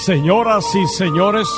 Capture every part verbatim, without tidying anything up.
Señoras y señores,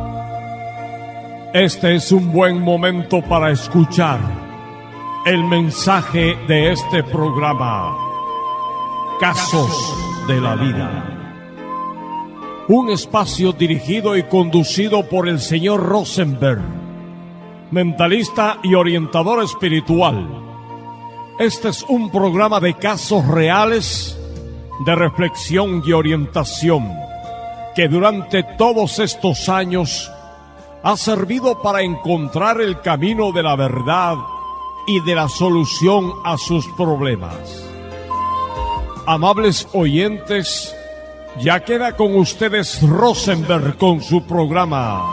este es un buen momento para escuchar el mensaje de este programa, Casos de la Vida. Un espacio dirigido y conducido por el señor Rosenberg, mentalista y orientador espiritual. Este es un programa de casos reales, de reflexión y orientación, que durante todos estos años ha servido para encontrar el camino de la verdad y de la solución a sus problemas. Amables oyentes, ya queda con ustedes Rosenberg con su programa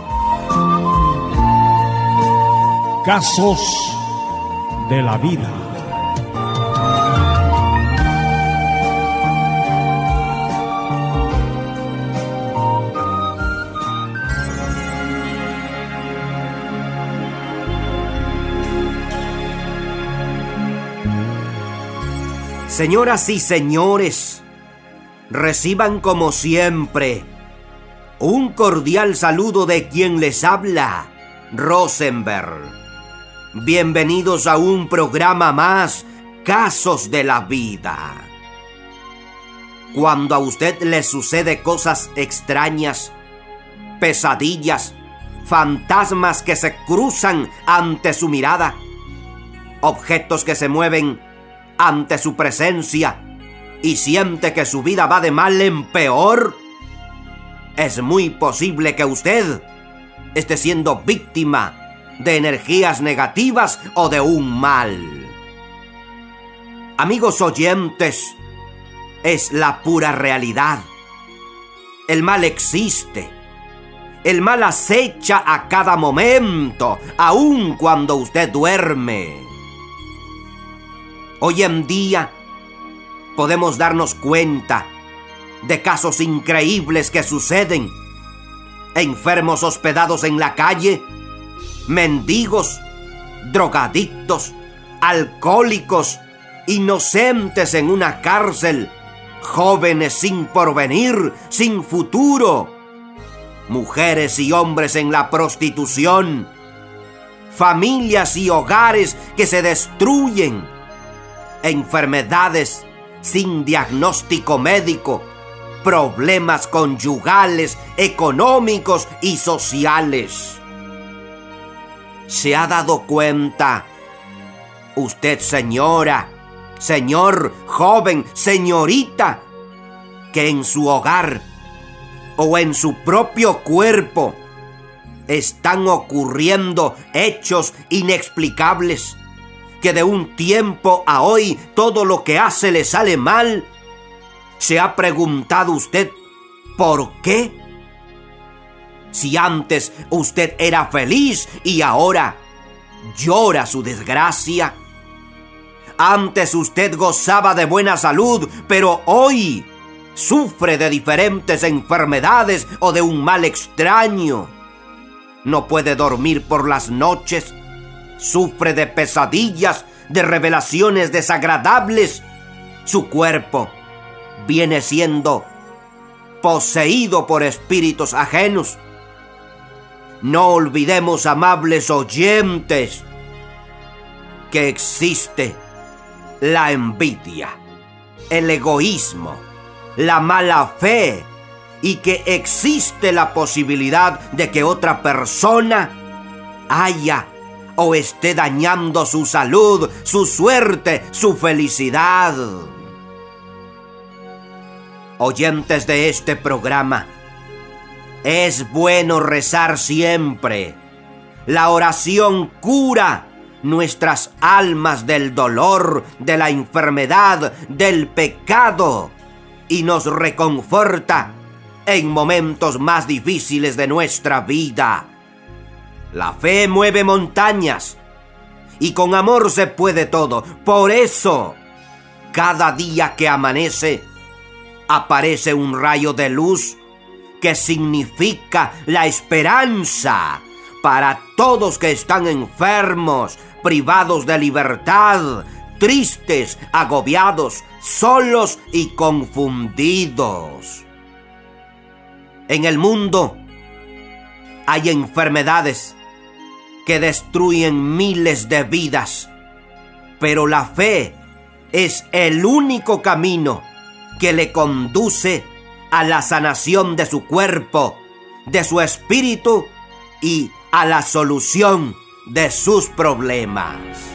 Casos de la Vida. Señoras y señores, reciban como siempre un cordial saludo de quien les habla, Rosenberg. Bienvenidos a un programa más, Casos de la Vida. Cuando a usted le sucede cosas extrañas, pesadillas, fantasmas que se cruzan ante su mirada, objetos que se mueven ante su presencia y siente que su vida va de mal en peor, es muy posible que usted esté siendo víctima de energías negativas o de un mal. Amigos oyentes, es la pura realidad. El mal existe. El mal acecha a cada momento, aun cuando usted duerme. Hoy en día podemos darnos cuenta de casos increíbles que suceden. Enfermos hospedados en la calle, mendigos, drogadictos, alcohólicos, inocentes en una cárcel, jóvenes sin porvenir, sin futuro, mujeres y hombres en la prostitución, familias y hogares que se destruyen, enfermedades sin diagnóstico médico, problemas conyugales, económicos y sociales. ¿Se ha dado cuenta usted, señora, señor, joven, señorita, que en su hogar o en su propio cuerpo están ocurriendo hechos inexplicables? Que de un tiempo a hoy todo lo que hace le sale mal. ¿Se ha preguntado usted por qué? Si antes usted era feliz y ahora llora su desgracia. Antes usted gozaba de buena salud, pero hoy sufre de diferentes enfermedades o de un mal extraño. No puede dormir por las noches. Sufre de pesadillas, de revelaciones desagradables. Su cuerpo viene siendo poseído por espíritus ajenos. No olvidemos, amables oyentes, que existe la envidia, el egoísmo, la mala fe y que existe la posibilidad de que otra persona haya o esté dañando su salud, su suerte, su felicidad. Oyentes de este programa, es bueno rezar siempre. La oración cura nuestras almas del dolor, de la enfermedad, del pecado y nos reconforta en momentos más difíciles de nuestra vida. La fe mueve montañas y con amor se puede todo. Por eso, cada día que amanece, aparece un rayo de luz que significa la esperanza para todos que están enfermos, privados de libertad, tristes, agobiados, solos y confundidos. En el mundo hay enfermedades que destruyen miles de vidas, pero la fe es el único camino que le conduce a la sanación de su cuerpo, de su espíritu y a la solución de sus problemas.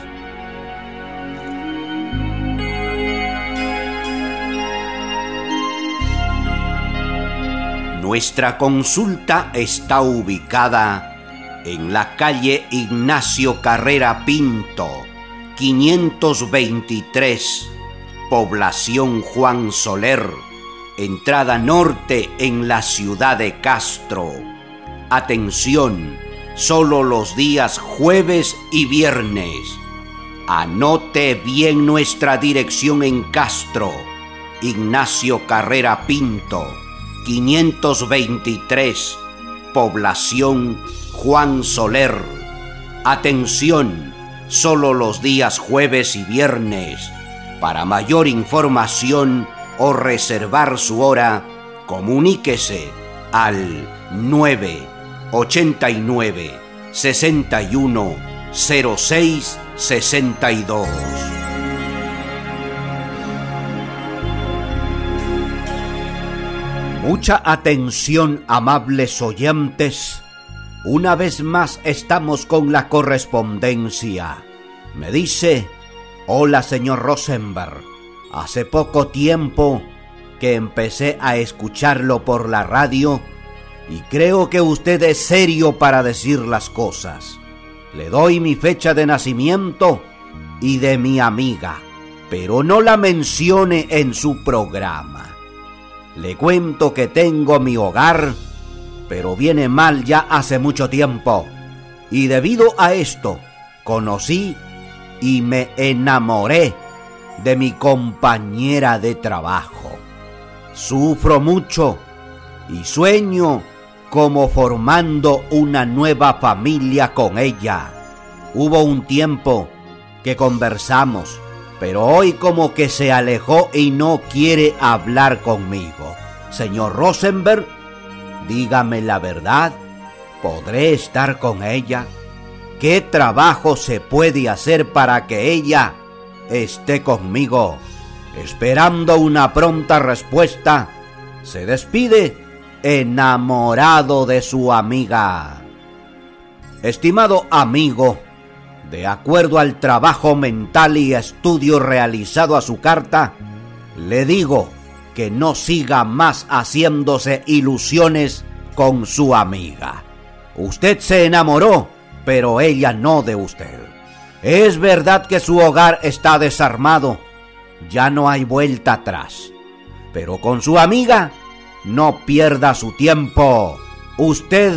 Nuestra consulta está ubicada en la calle Ignacio Carrera Pinto, quinientos veintitrés, población Juan Soler, entrada norte en la ciudad de Castro. Atención, solo los días jueves y viernes. Anote bien nuestra dirección en Castro. Ignacio Carrera Pinto, quinientos veintitrés, población Juan Soler. Atención, solo los días jueves y viernes. Para mayor información o reservar su hora, comuníquese al nueve ochenta y nueve, sesenta y uno, cero seis sesenta y dos. Mucha atención, amables oyentes. Una vez más estamos con la correspondencia. Me dice: hola, señor Rosenberg. Hace poco tiempo que empecé a escucharlo por la radio y creo que usted es serio para decir las cosas. Le doy mi fecha de nacimiento y de mi amiga, pero no la mencione en su programa. Le cuento que tengo mi hogar, pero viene mal ya hace mucho tiempo. Y debido a esto, conocí y me enamoré de mi compañera de trabajo. Sufro mucho y sueño como formando una nueva familia con ella. Hubo un tiempo que conversamos, pero hoy como que se alejó y no quiere hablar conmigo. Señor Rosenberg, dígame la verdad, ¿podré estar con ella? ¿Qué trabajo se puede hacer para que ella esté conmigo? Esperando una pronta respuesta, se despide enamorado de su amiga. Estimado amigo, de acuerdo al trabajo mental y estudio realizado a su carta, le digo que no siga más haciéndose ilusiones con su amiga. Usted se enamoró, pero ella no de usted. Es verdad que su hogar está desarmado, ya no hay vuelta atrás, pero con su amiga no pierda su tiempo. Usted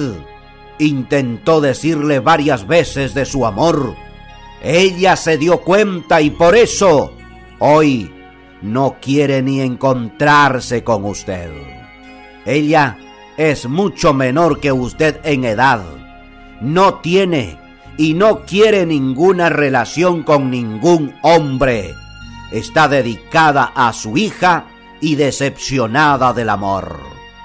intentó decirle varias veces de su amor. Ella se dio cuenta y por eso hoy no quiere ni encontrarse con usted. Ella es mucho menor que usted en edad. No tiene y no quiere ninguna relación con ningún hombre. Está dedicada a su hija y decepcionada del amor.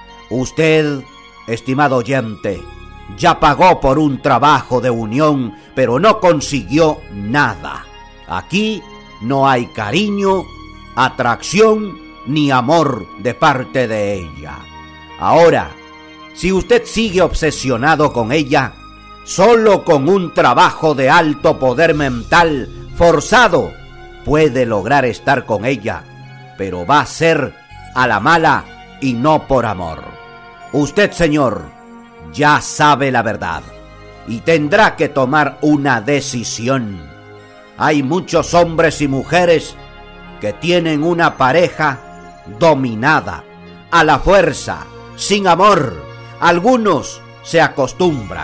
Usted, estimado oyente, ya pagó por un trabajo de unión, pero no consiguió nada. Aquí no hay cariño, atracción ni amor de parte de ella. Ahora, si usted sigue obsesionado con ella, solo con un trabajo de alto poder mental forzado puede lograr estar con ella, pero va a ser a la mala y no por amor. Usted, señor, ya sabe la verdad y tendrá que tomar una decisión. Hay muchos hombres y mujeres que tienen una pareja dominada, a la fuerza, sin amor. Algunos se acostumbran,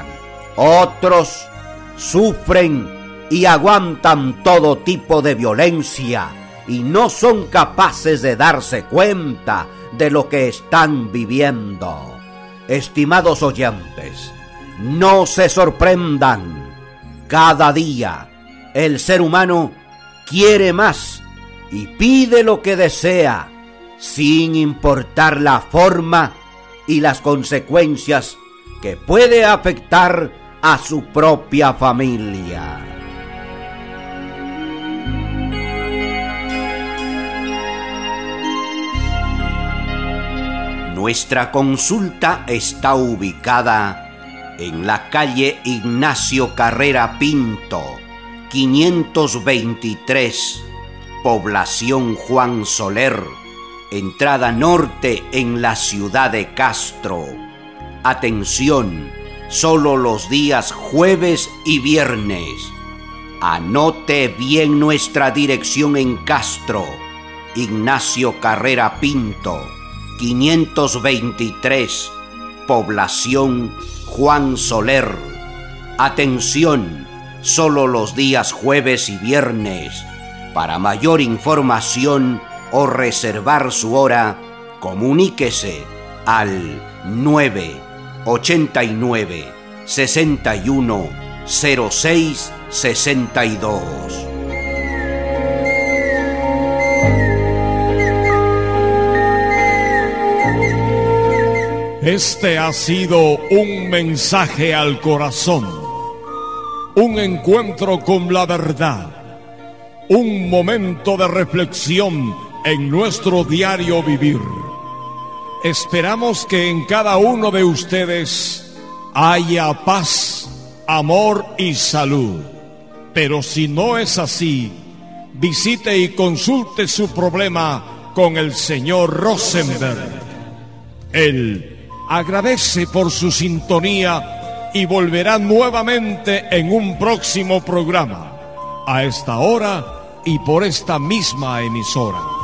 otros sufren y aguantan todo tipo de violencia y no son capaces de darse cuenta de lo que están viviendo. Estimados oyentes, no se sorprendan. Cada día el ser humano quiere más y pide lo que desea, sin importar la forma y las consecuencias que puede afectar a su propia familia. Nuestra consulta está ubicada en la calle Ignacio Carrera Pinto, quinientos veintitrés, población Juan Soler, entrada norte en la ciudad de Castro. Atención, solo los días jueves y viernes. Anote bien nuestra dirección en Castro, Ignacio Carrera Pinto, quinientos veintitrés, población Juan Soler. Atención, solo los días jueves y viernes. Para mayor información o reservar su hora, comuníquese al nueve ochenta y nueve, sesenta y uno, cero seis sesenta y dos. Este ha sido un mensaje al corazón, un encuentro con la verdad, un momento de reflexión en nuestro diario vivir. Esperamos que en cada uno de ustedes haya paz, amor y salud. Pero si no es así, visite y consulte su problema con el señor Rosenberg. Él agradece por su sintonía y volverá nuevamente en un próximo programa, a esta hora y por esta misma emisora.